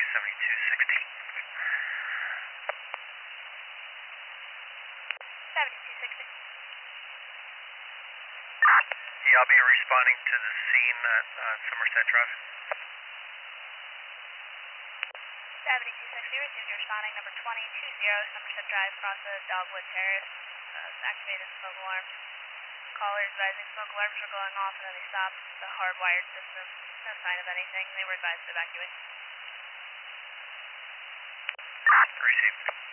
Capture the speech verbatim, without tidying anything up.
seventy-two sixty. seventy-two sixty. Yeah, I'll be responding to the scene at uh, Somerset Drive. seventy-two sixty, received your responding number twenty two zero, Somerset Drive, across the Dogwood Terrace. Uh, activated smoke alarms. Caller advising smoke alarms were going off and then they stopped the hardwired system. No sign of anything. They were advised to evacuate. Received.